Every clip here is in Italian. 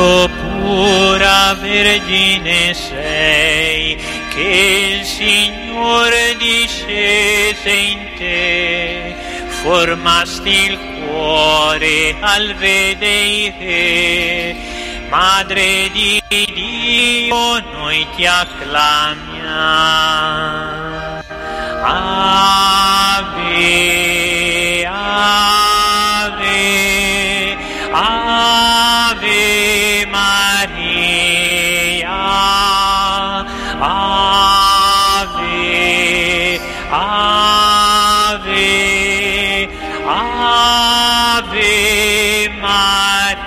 quanto pura vergine sei, che il Signore discese in te, formasti il cuore al vedere. Madre di Dio, noi ti acclamiamo. Ave, ave, ave Maria. Ave, ave, ave Maria.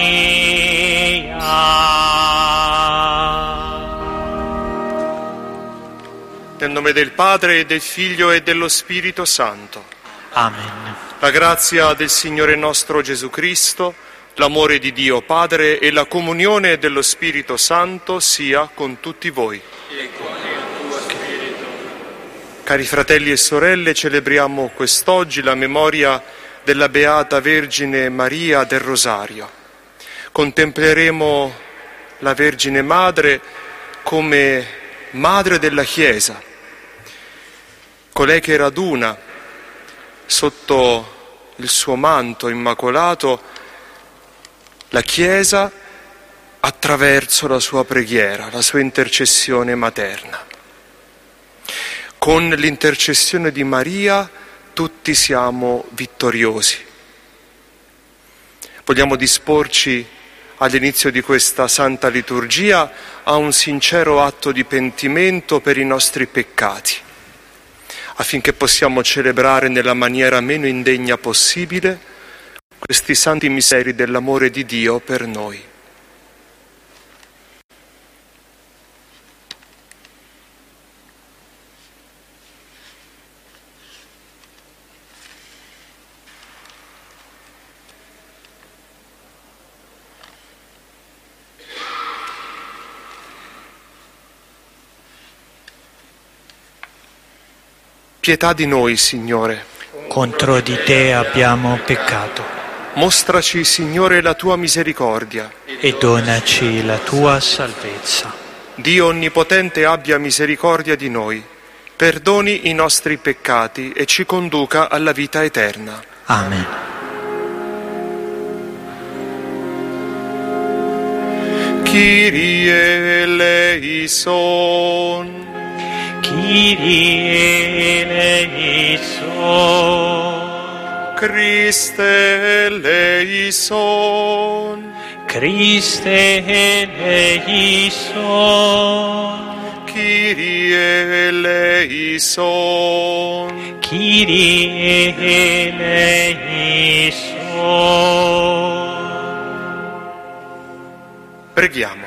Nel nome del Padre, e del Figlio, e dello Spirito Santo. Amen. La grazia del Signore nostro Gesù Cristo, l'amore di Dio Padre e la comunione dello Spirito Santo sia con tutti voi. E con il tuo spirito. Cari fratelli e sorelle, celebriamo quest'oggi la memoria della Beata Vergine Maria del Rosario. Contempleremo la Vergine Madre come Madre della Chiesa, colei che raduna sotto il suo manto immacolato la Chiesa attraverso la sua preghiera, la sua intercessione materna. Con l'intercessione di Maria tutti siamo vittoriosi. Vogliamo disporci all'inizio di questa Santa Liturgia a un sincero atto di pentimento per i nostri peccati, affinché possiamo celebrare nella maniera meno indegna possibile questi santi misteri dell'amore di Dio per noi. Pietà di noi, Signore. Contro di te abbiamo peccato. Mostraci, Signore, la tua misericordia. E donaci la tua salvezza. Dio Onnipotente abbia misericordia di noi, perdoni i nostri peccati e ci conduca alla vita eterna. Amen. Kyrie eleison. Kyrie eleison. Christe eleison. Christe eleison. Kyrie eleison. Kyrie eleison. Preghiamo.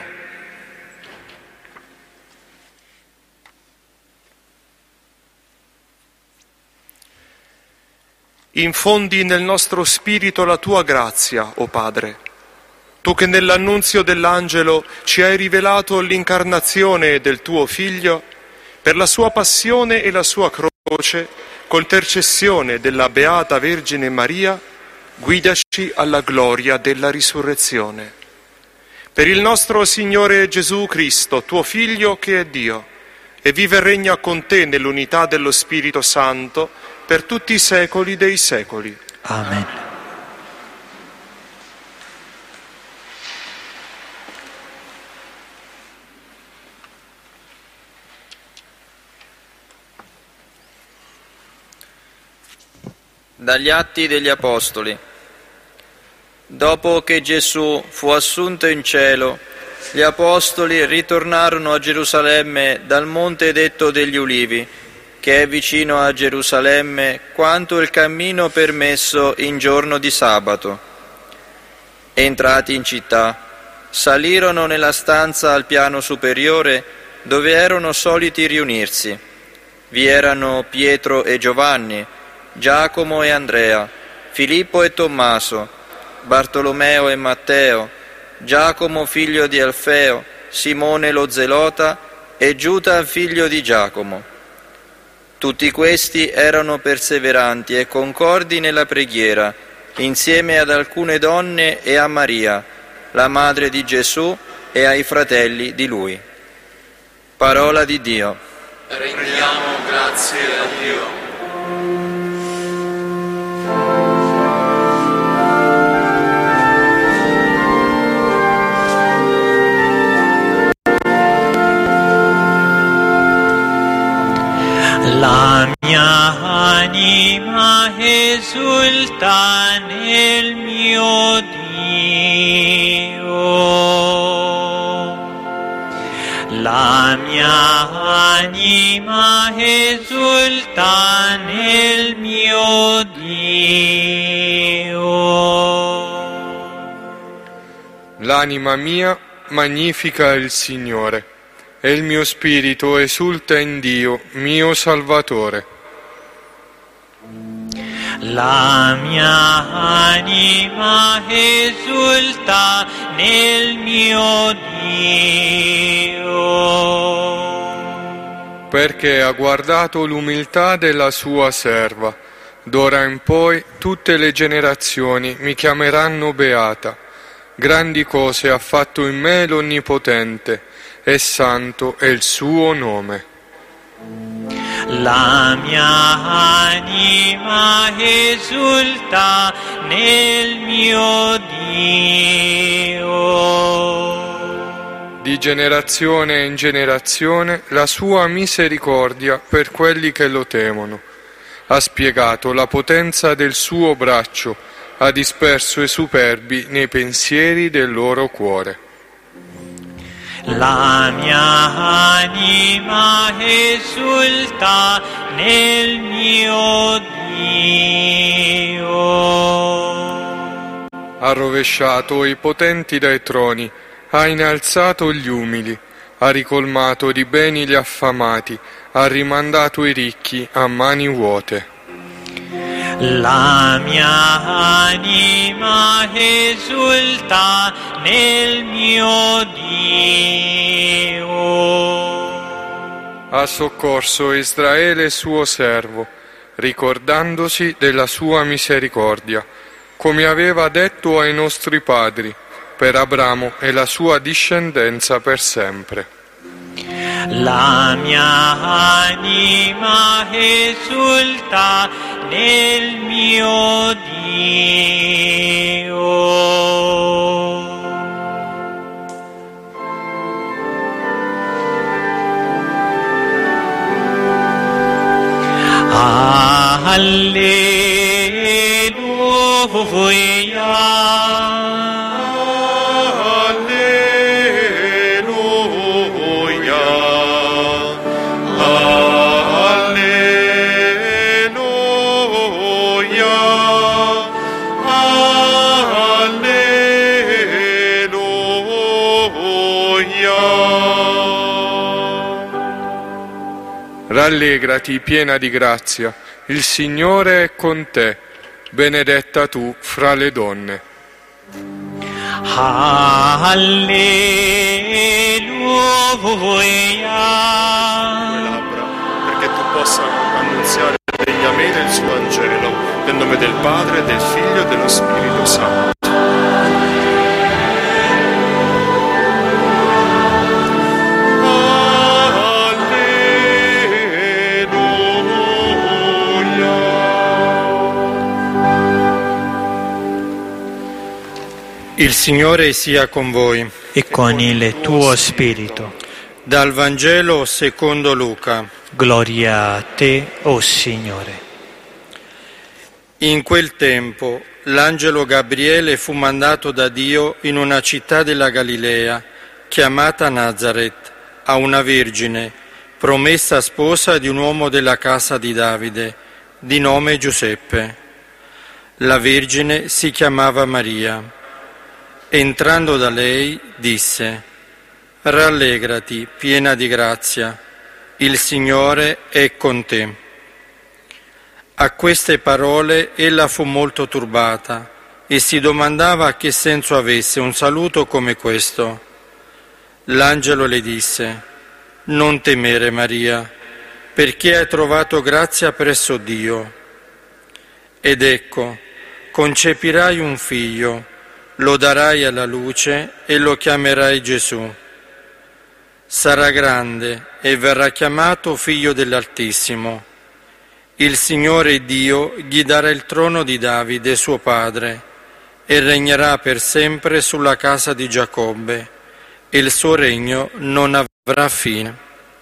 Infondi nel nostro spirito la tua grazia, o Padre. Tu che nell'annunzio dell'angelo ci hai rivelato l'incarnazione del tuo Figlio, per la sua passione e la sua croce, con intercessione della Beata Vergine Maria, guidaci alla gloria della risurrezione. Per il nostro Signore Gesù Cristo, tuo Figlio che è Dio, e vive e regna con te nell'unità dello Spirito Santo, per tutti i secoli dei secoli. Amen. Dagli Atti degli Apostoli. Dopo che Gesù fu assunto in cielo, gli Apostoli ritornarono a Gerusalemme dal monte detto degli Ulivi, che è vicino a Gerusalemme quanto il cammino permesso in giorno di sabato. Entrati in città, salirono nella stanza al piano superiore dove erano soliti riunirsi. Vi erano Pietro e Giovanni, Giacomo e Andrea, Filippo e Tommaso, Bartolomeo e Matteo, Giacomo figlio di Alfeo, Simone lo Zelota e Giuda figlio di Giacomo. Tutti questi erano perseveranti e concordi nella preghiera, insieme ad alcune donne e a Maria, la madre di Gesù e ai fratelli di lui. Parola di Dio. Rendiamo grazie a Dio. La mia anima esulta nel mio Dio. La mia anima esulta nel mio Dio. L'anima mia magnifica il Signore, e il mio spirito esulta in Dio, mio Salvatore. La mia anima esulta nel mio Dio. Perché ha guardato l'umiltà della sua serva. D'ora in poi tutte le generazioni mi chiameranno beata. Grandi cose ha fatto in me l'Onnipotente, e santo è il suo nome. La mia anima esulta nel mio Dio. Di generazione in generazione la sua misericordia per quelli che lo temono. Ha spiegato la potenza del suo braccio, ha disperso i superbi nei pensieri del loro cuore. La mia anima esulta nel mio Dio. Ha rovesciato i potenti dai troni, ha innalzato gli umili, ha ricolmato di beni gli affamati, ha rimandato i ricchi a mani vuote. La mia anima esulta nel mio Dio. Ha soccorso Israele suo servo, ricordandosi della sua misericordia, come aveva detto ai nostri padri, per Abramo e la sua discendenza per sempre. La mia anima esulta nel mio Dio. Alleluia. Rallegrati, piena di grazia, il Signore è con te, benedetta tu fra le donne. Alleluia. Perché tu possa annunziare degnamente il suo Angelo, nel nome del Padre, del Figlio e dello Spirito Santo. Il Signore sia con voi. E con il tuo spirito. Dal Vangelo secondo Luca. Gloria a te, o Signore. In quel tempo l'angelo Gabriele fu mandato da Dio in una città della Galilea, chiamata Nazaret, a una vergine, promessa sposa di un uomo della casa di Davide, di nome Giuseppe. La vergine si chiamava Maria. Entrando da lei, disse: «Rallegrati, piena di grazia, il Signore è con te». A queste parole ella fu molto turbata e si domandava che senso avesse un saluto come questo. L'angelo le disse: «Non temere, Maria, perché hai trovato grazia presso Dio. Ed ecco, concepirai un figlio, lo darai alla luce e lo chiamerai Gesù. Sarà grande e verrà chiamato Figlio dell'Altissimo. Il Signore Dio gli darà il trono di Davide, suo padre, e regnerà per sempre sulla casa di Giacobbe, e il suo regno non avrà fine.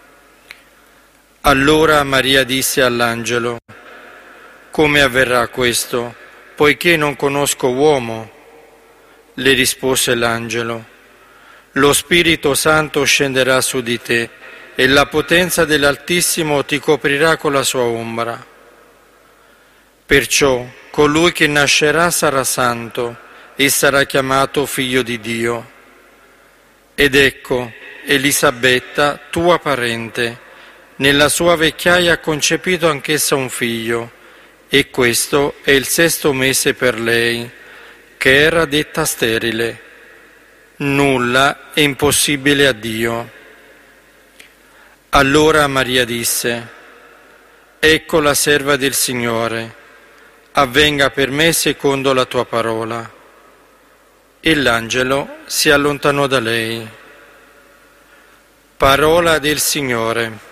Allora Maria disse all'angelo: come avverrà questo, poiché non conosco uomo? Le rispose l'angelo: lo Spirito Santo scenderà su di te e la potenza dell'Altissimo ti coprirà con la sua ombra. Perciò colui che nascerà sarà santo e sarà chiamato Figlio di Dio. Ed ecco, Elisabetta, tua parente, nella sua vecchiaia ha concepito anch'essa un figlio, e questo è il 6° mese per lei, che era detta sterile. Nulla è impossibile a Dio. Allora Maria disse: ecco la serva del Signore, avvenga per me secondo la tua parola. E l'angelo si allontanò da lei. Parola del Signore.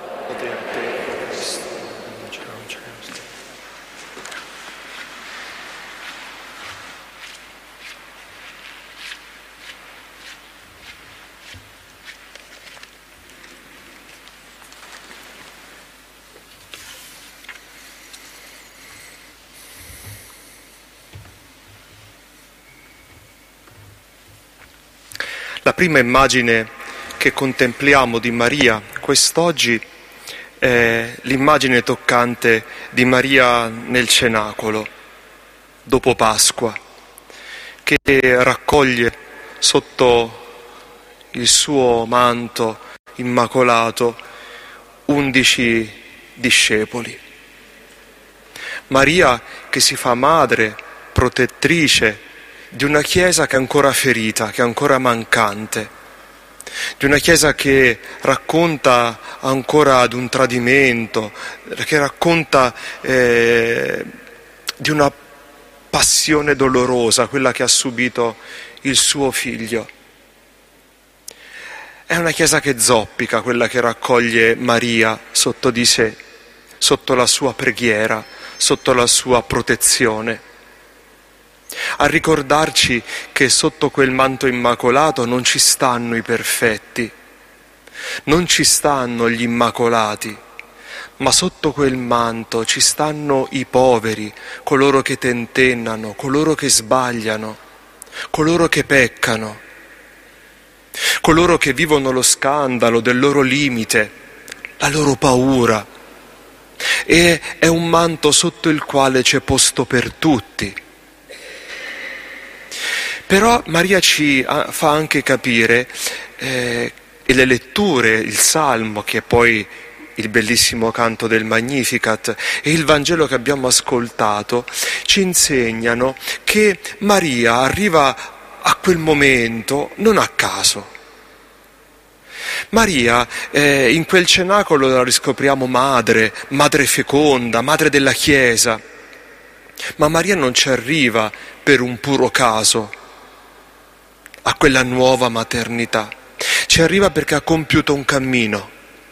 La prima immagine che contempliamo di Maria quest'oggi è l'immagine toccante di Maria nel cenacolo, dopo Pasqua, che raccoglie sotto il suo manto immacolato 11 discepoli. Maria che si fa madre, protettrice di una Chiesa che è ancora ferita, che è ancora mancante, di una Chiesa che racconta ancora di un tradimento, che racconta di una passione dolorosa, quella che ha subito il suo figlio. È una Chiesa che zoppica, quella che raccoglie Maria sotto di sé, sotto la sua preghiera, sotto la sua protezione, a ricordarci che sotto quel manto immacolato non ci stanno i perfetti, non ci stanno gli immacolati, ma sotto quel manto ci stanno i poveri, coloro che tentennano, coloro che sbagliano, coloro che peccano, coloro che vivono lo scandalo del loro limite, la loro paura. E è un manto sotto il quale c'è posto per tutti. Però Maria ci fa anche capire, e le letture, il Salmo, che è poi il bellissimo canto del Magnificat, e il Vangelo che abbiamo ascoltato, ci insegnano che Maria arriva a quel momento non a caso. Maria in quel cenacolo la riscopriamo madre feconda, madre della Chiesa, ma Maria non ci arriva per un puro caso a quella nuova maternità, ci arriva perché ha compiuto un cammino.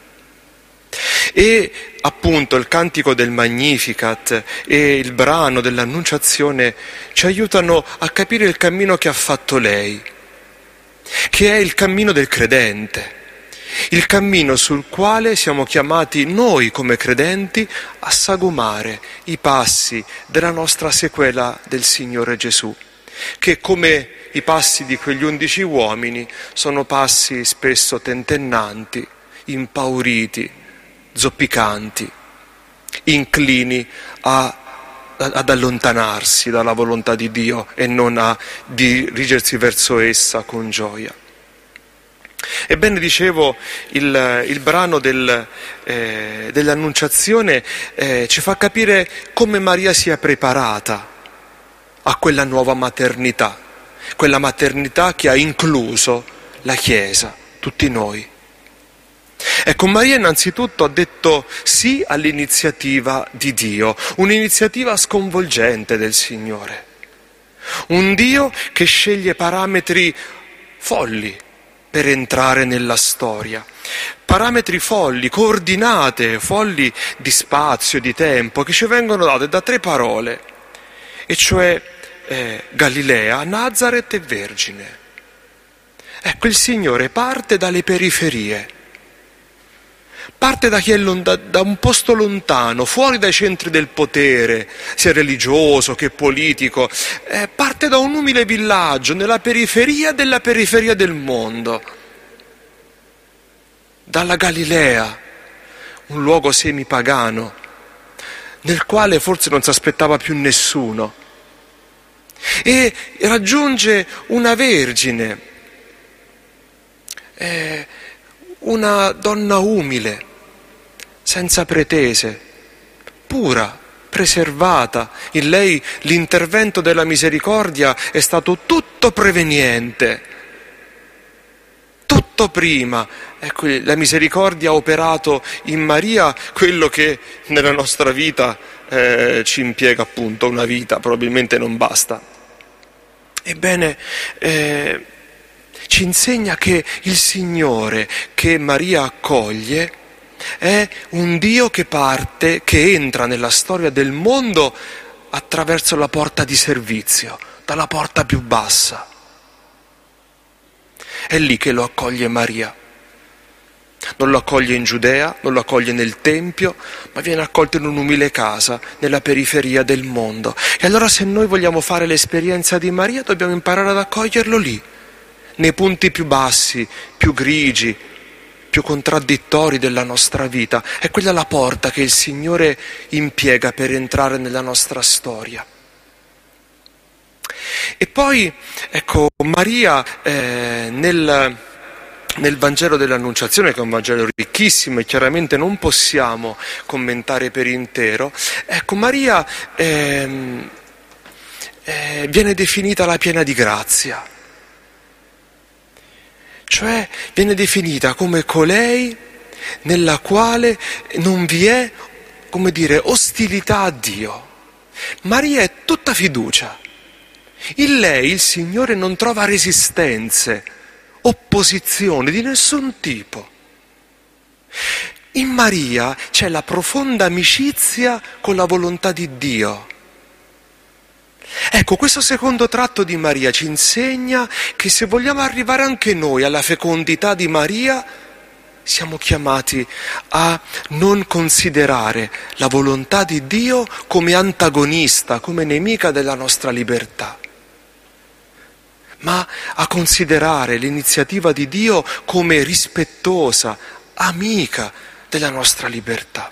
E appunto il cantico del Magnificat e il brano dell'Annunciazione ci aiutano a capire il cammino che ha fatto lei, che è il cammino del credente, il cammino sul quale siamo chiamati noi come credenti a sagomare i passi della nostra sequela del Signore Gesù, che come i passi di quegli 11 uomini sono passi spesso tentennanti, impauriti, zoppicanti, inclini ad allontanarsi dalla volontà di Dio e non a dirigersi verso essa con gioia. Ebbene, dicevo, il brano dell'Annunciazione ci fa capire come Maria sia preparata a quella nuova maternità, quella maternità che ha incluso la Chiesa, tutti noi. Ecco, Maria innanzitutto ha detto sì all'iniziativa di Dio, un'iniziativa sconvolgente del Signore. Un Dio che sceglie parametri folli per entrare nella storia. Parametri folli, coordinate, folli di spazio, di tempo, che ci vengono date da 3 parole, e cioè Galilea, Nazaret e Vergine. Ecco, il Signore parte dalle periferie, parte da chi è da un posto lontano, fuori dai centri del potere, sia religioso che politico, parte da un umile villaggio nella periferia della periferia del mondo, dalla Galilea, un luogo semipagano, nel quale forse non si aspettava più nessuno, e raggiunge una vergine, una donna umile, senza pretese, pura, preservata. In lei l'intervento della misericordia è stato tutto preveniente, tutto prima. Ecco, la misericordia ha operato in Maria quello che nella nostra vita ci impiega appunto una vita, probabilmente non basta. Ebbene, ci insegna che il Signore che Maria accoglie è un Dio che parte, che entra nella storia del mondo attraverso la porta di servizio, dalla porta più bassa. È lì che lo accoglie Maria. Non lo accoglie in Giudea, non lo accoglie nel Tempio, ma viene accolto in un'umile casa, nella periferia del mondo. E allora, se noi vogliamo fare l'esperienza di Maria, dobbiamo imparare ad accoglierlo lì, nei punti più bassi, più grigi, più contraddittori della nostra vita. È quella la porta che il Signore impiega per entrare nella nostra storia. E poi, ecco, Maria nel Vangelo dell'Annunciazione, che è un Vangelo ricchissimo e chiaramente non possiamo commentare per intero, ecco, Maria viene definita la piena di grazia, cioè viene definita come colei nella quale non vi è, come dire, ostilità a Dio. Maria è tutta fiducia. In lei il Signore non trova resistenze, opposizione di nessun tipo. In Maria c'è la profonda amicizia con la volontà di Dio. Ecco, questo secondo tratto di Maria ci insegna che se vogliamo arrivare anche noi alla fecondità di Maria, siamo chiamati a non considerare la volontà di Dio come antagonista, come nemica della nostra libertà, ma a considerare l'iniziativa di Dio come rispettosa, amica della nostra libertà.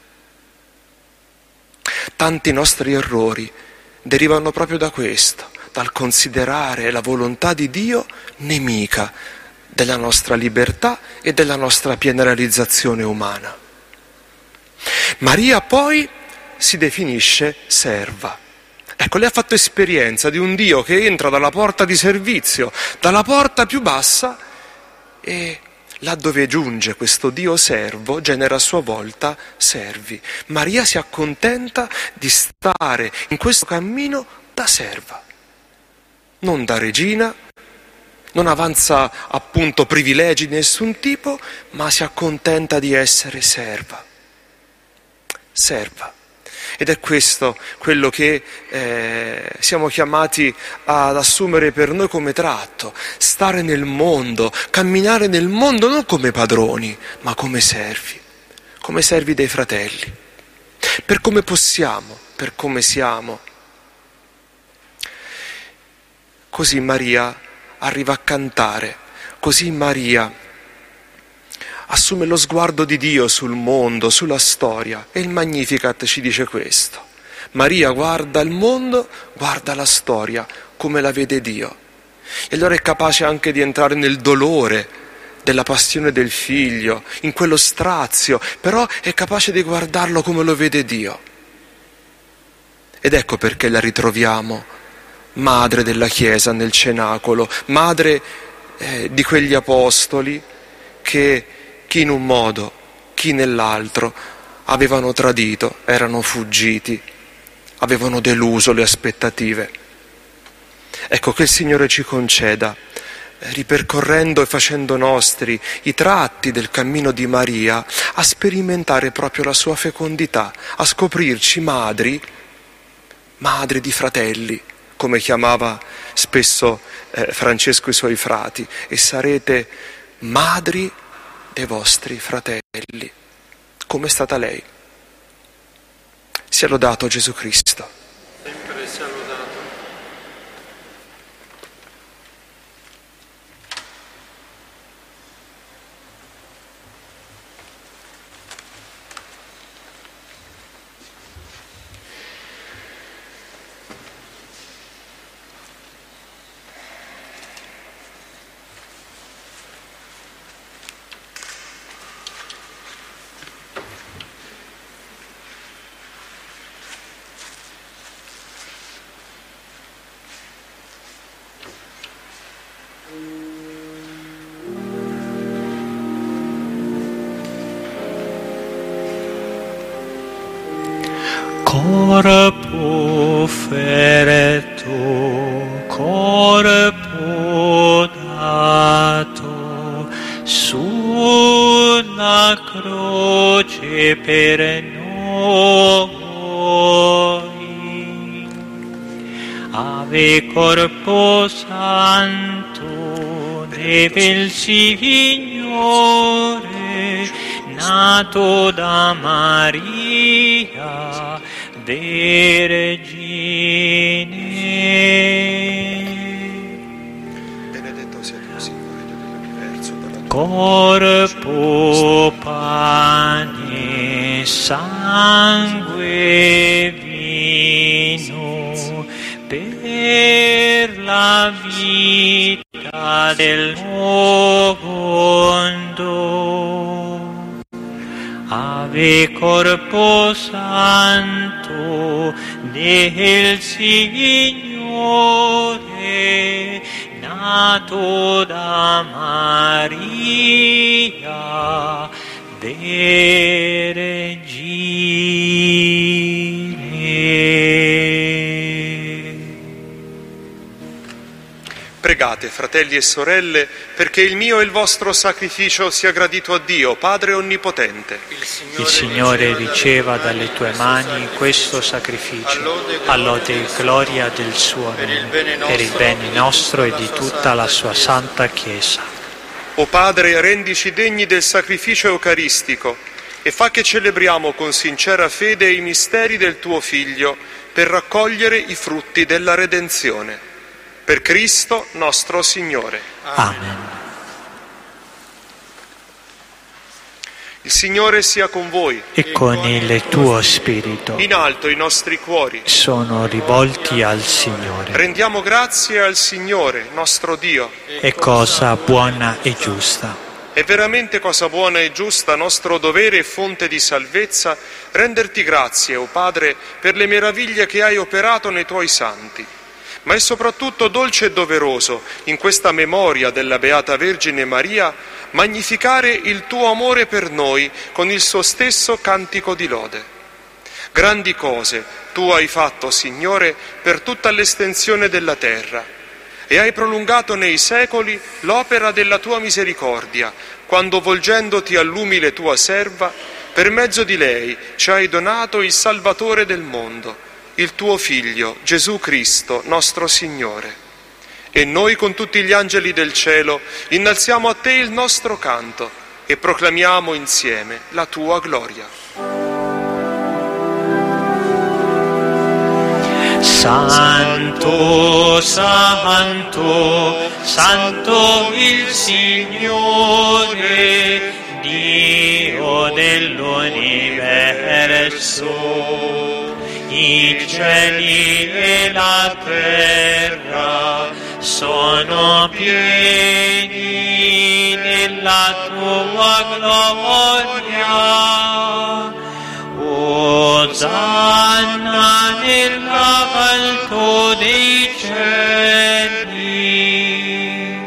Tanti nostri errori derivano proprio da questo, dal considerare la volontà di Dio nemica della nostra libertà e della nostra piena realizzazione umana. Maria poi si definisce serva. Ecco, lei ha fatto esperienza di un Dio che entra dalla porta di servizio, dalla porta più bassa, e là dove giunge questo Dio servo genera a sua volta servi. Maria si accontenta di stare in questo cammino da serva, non da regina, non avanza appunto privilegi di nessun tipo, ma si accontenta di essere serva. Serva. Ed è questo quello che siamo chiamati ad assumere per noi come tratto, stare nel mondo, camminare nel mondo non come padroni, ma come servi dei fratelli, per come possiamo, per come siamo. Così Maria arriva a cantare, così Maria assume lo sguardo di Dio sul mondo, sulla storia, e il Magnificat ci dice questo. Maria guarda il mondo, guarda la storia, come la vede Dio. E allora è capace anche di entrare nel dolore della passione del figlio, in quello strazio, però è capace di guardarlo come lo vede Dio. Ed ecco perché la ritroviamo madre della Chiesa nel cenacolo, madre di quegli apostoli che chi in un modo, chi nell'altro avevano tradito, erano fuggiti, avevano deluso le aspettative. Ecco, che il Signore ci conceda, ripercorrendo e facendo nostri i tratti del cammino di Maria, a sperimentare proprio la sua fecondità, a scoprirci madri di fratelli, come chiamava spesso Francesco i suoi frati, e sarete madri dei vostri fratelli, come è stata lei. Sia lodato Gesù Cristo. Sempre sia lodato. Corpo feretto, corpo dato sulla croce per noi. Ave corpo santo del Signore, nato da Maria, Vergine. Benedetto sia tu, Signore, Dio dell'universo, dalla tua Corpo, pane, sangue, vino, per la vita del mondo. Ave corpo santo del Signore, nato da Maria, Vergine. Pregate, fratelli e sorelle, perché il mio e il vostro sacrificio sia gradito a Dio, Padre Onnipotente. Il Signore riceva dalle tue mani questo sacrificio, all'ode e gloria del suo nome, per il bene nostro e di tutta la sua santa Chiesa. O Padre, rendici degni del sacrificio eucaristico e fa che celebriamo con sincera fede i misteri del tuo Figlio per raccogliere i frutti della redenzione. Per Cristo nostro Signore. Amen. Il Signore sia con voi. E con il tuo spirito In alto i nostri cuori. sono rivolti al Signore. Rendiamo grazie al Signore, nostro Dio. È cosa buona e giusta. È veramente cosa buona e giusta, nostro dovere e fonte di salvezza, renderti grazie, o Padre, per le meraviglie che hai operato nei tuoi santi. Ma è soprattutto dolce e doveroso, in questa memoria della Beata Vergine Maria, magnificare il tuo amore per noi con il suo stesso cantico di lode. Grandi cose tu hai fatto, Signore, per tutta l'estensione della terra, e hai prolungato nei secoli l'opera della tua misericordia, quando volgendoti all'umile tua serva, per mezzo di lei ci hai donato il Salvatore del mondo, il tuo Figlio, Gesù Cristo, nostro Signore. E noi con tutti gli angeli del cielo innalziamo a te il nostro canto e proclamiamo insieme la tua gloria. Santo, santo, santo il Signore, Dio dell'universo. I cieli e la terra sono pieni della tua gloria. Osanna nell'alto dei cieli.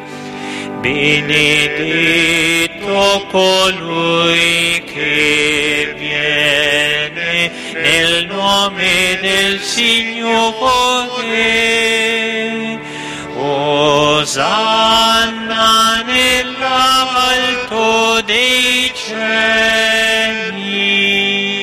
Benedetto colui che viene nel nome del Signore. Osanna nell'alto dei cieli.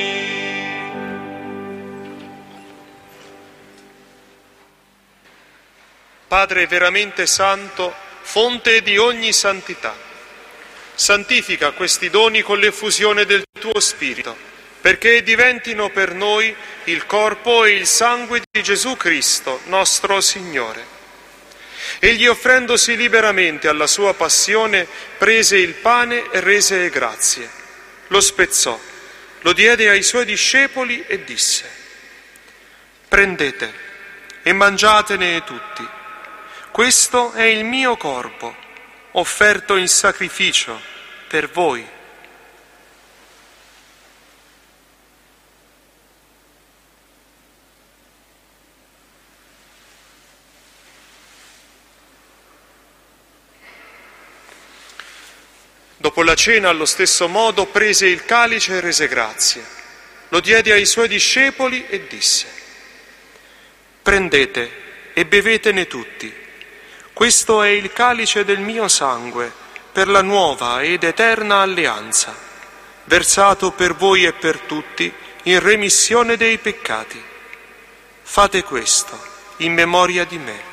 Padre veramente santo, fonte di ogni santità, santifica questi doni con l'effusione del tuo Spirito, perché diventino per noi il corpo e il sangue di Gesù Cristo, nostro Signore. Egli, offrendosi liberamente alla sua passione, prese il pane e rese grazie, lo spezzò, lo diede ai suoi discepoli e disse: prendete e mangiatene tutti. Questo è il mio corpo, offerto in sacrificio per voi. Dopo la cena, allo stesso modo, prese il calice e rese grazie. Lo diede ai suoi discepoli e disse: prendete e bevetene tutti. Questo è il calice del mio sangue, per la nuova ed eterna alleanza, versato per voi e per tutti in remissione dei peccati. Fate questo in memoria di me.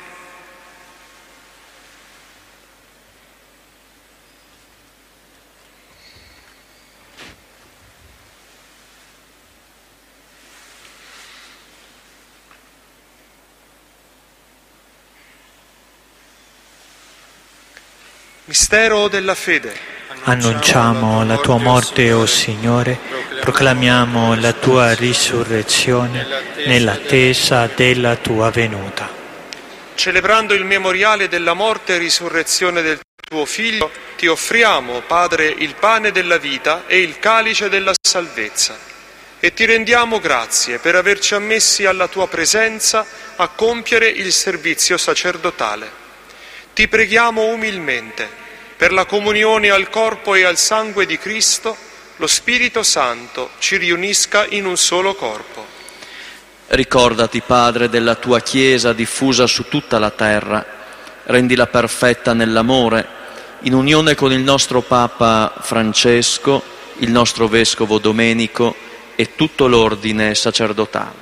Mistero della fede. Annunciamo la tua morte, o Signore, proclamiamo la tua risurrezione nell'attesa della tua venuta. Celebrando il memoriale della morte e risurrezione del tuo Figlio, ti offriamo, Padre, il pane della vita e il calice della salvezza, e ti rendiamo grazie per averci ammessi alla tua presenza a compiere il servizio sacerdotale. Ti preghiamo umilmente, per la comunione al corpo e al sangue di Cristo, lo Spirito Santo ci riunisca in un solo corpo. Ricordati, Padre, della tua Chiesa diffusa su tutta la terra, rendila perfetta nell'amore, in unione con il nostro Papa Francesco, il nostro Vescovo Domenico e tutto l'ordine sacerdotale.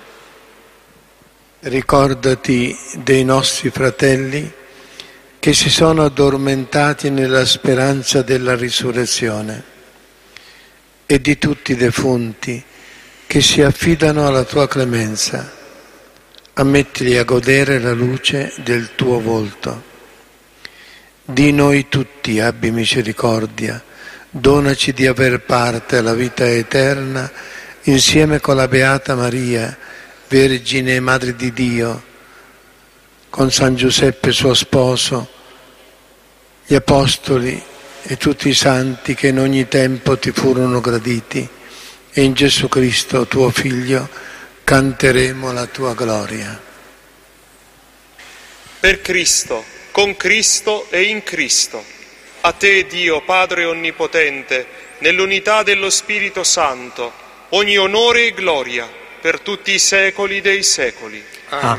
Ricordati dei nostri fratelli che si sono addormentati nella speranza della risurrezione e di tutti i defunti che si affidano alla tua clemenza. Ammettili a godere la luce del tuo volto. Di noi tutti abbi misericordia, donaci di aver parte alla vita eterna insieme con la Beata Maria, Vergine e Madre di Dio, con San Giuseppe suo sposo, gli Apostoli e tutti i santi che in ogni tempo ti furono graditi, e in Gesù Cristo, tuo Figlio, canteremo la tua gloria. Per Cristo, con Cristo e in Cristo, a te, Dio Padre Onnipotente, nell'unità dello Spirito Santo, ogni onore e gloria per tutti i secoli dei secoli. Amen.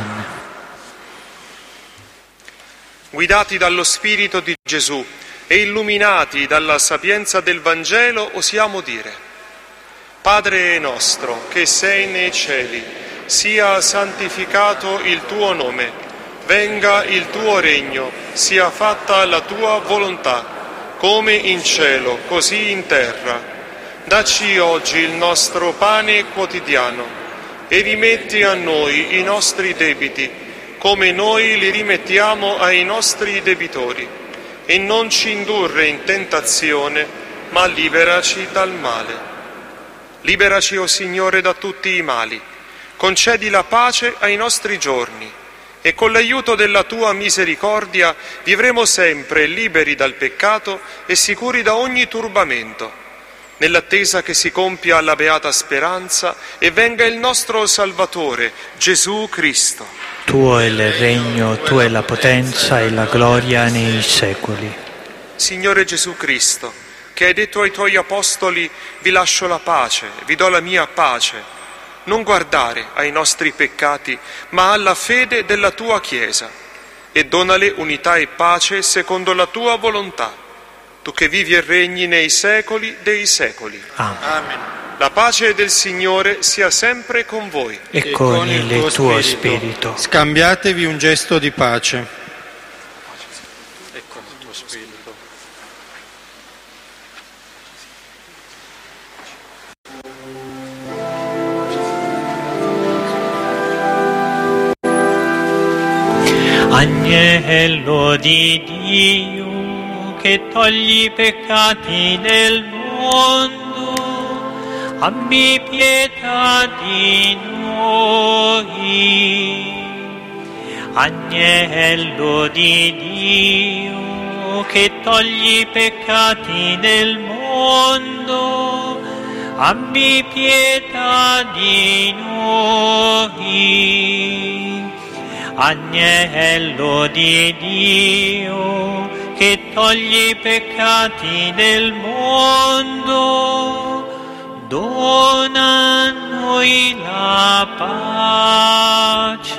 Guidati dallo Spirito di Gesù e illuminati dalla sapienza del Vangelo, osiamo dire: Padre nostro, che sei nei cieli, sia santificato il tuo nome, venga il tuo regno, sia fatta la tua volontà, come in cielo, così in terra. Dacci oggi il nostro pane quotidiano e rimetti a noi i nostri debiti, come noi li rimettiamo ai nostri debitori, e non ci indurre in tentazione, ma liberaci dal male. Liberaci, o Signore, da tutti i mali, concedi la pace ai nostri giorni, e con l'aiuto della tua misericordia vivremo sempre liberi dal peccato e sicuri da ogni turbamento, nell'attesa che si compia la beata speranza e venga il nostro Salvatore, Gesù Cristo. Tuo è il regno, tua è la potenza e la gloria nei secoli. Signore Gesù Cristo, che hai detto ai tuoi apostoli: vi lascio la pace, vi do la mia pace, non guardare ai nostri peccati, ma alla fede della tua Chiesa. e donale unità e pace secondo la tua volontà, tu che vivi e regni nei secoli dei secoli. Amen. La pace del Signore sia sempre con voi. E con il tuo spirito. Scambiatevi un gesto di pace. Agnello di Dio che togli i peccati del mondo, abbi pietà di noi. Agnello di Dio che togli i peccati del mondo, abbi pietà di noi. Agnello di Dio che togli i peccati del mondo, dona a noi la pace.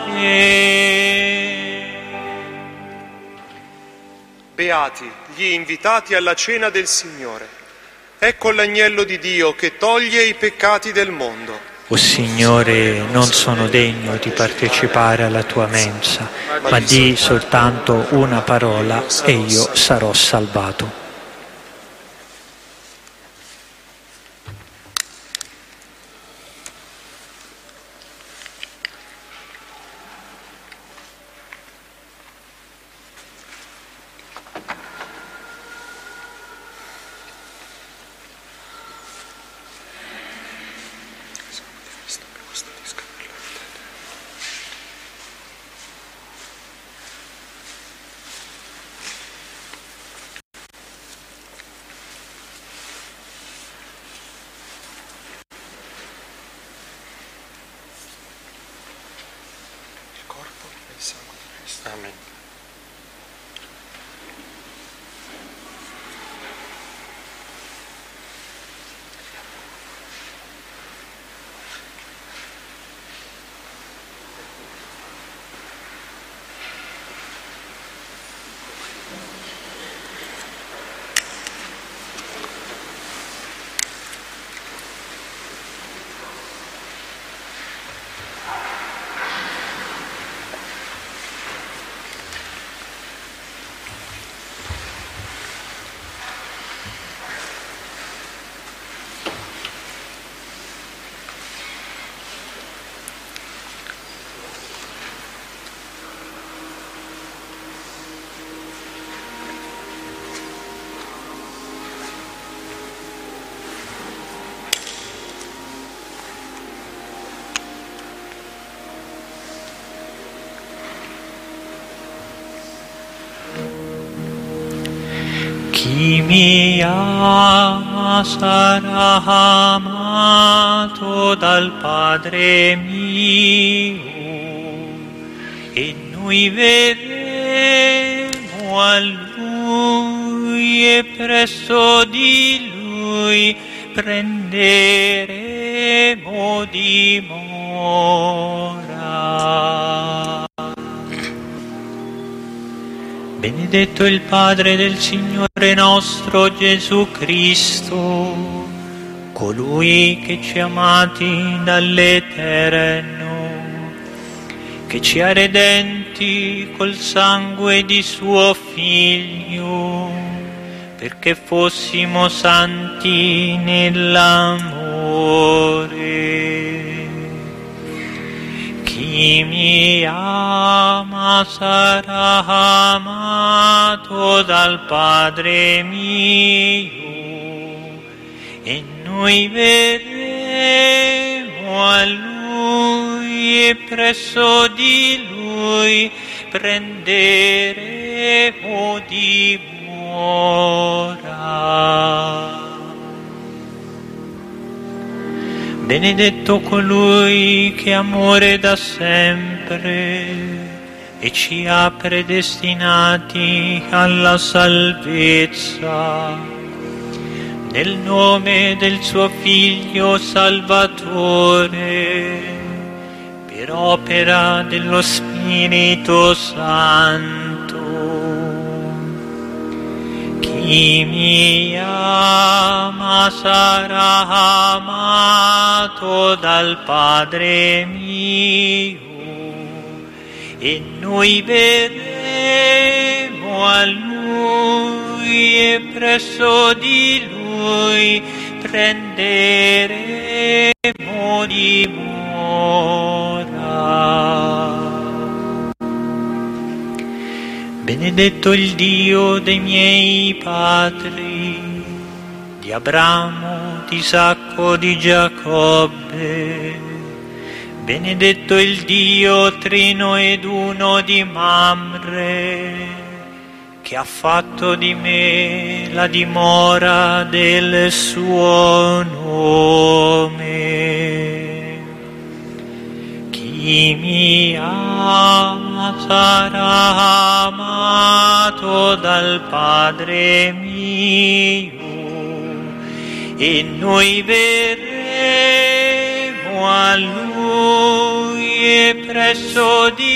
Beati gli invitati alla cena del Signore. Ecco l'agnello di Dio che toglie i peccati del mondo. O Signore, non sono degno di partecipare alla tua mensa, ma di soltanto una parola e io sarò salvato. Amen. Chi mi ama sarà amato dal Padre mio, e noi verremo a Lui e presso di Lui prenderemo dimora. Benedetto il Padre del Signore nostro Gesù Cristo, colui che ci ha amati dall'Eterno, che ci ha redenti col sangue di suo Figlio, perché fossimo santi nell'amore. Chi mi ama sarà amato dal Padre mio, e noi verremo a Lui e presso di Lui prenderemo dimora. Benedetto colui che amore da sempre e ci ha predestinati alla salvezza, nel nome del suo Figlio Salvatore, per opera dello Spirito Spirito Santo. Chi mi ama sarà amato dal Padre mio, e noi verremo a Lui e presso di Lui prenderemo dimora. Benedetto il Dio dei miei padri, di Abramo, di Isacco, di Giacobbe. Benedetto il Dio trino ed uno di Mamre, che ha fatto di me la dimora del suo nome. Chi mi ama sarà amato dal Padre mio, e noi verremo a Lui e presso di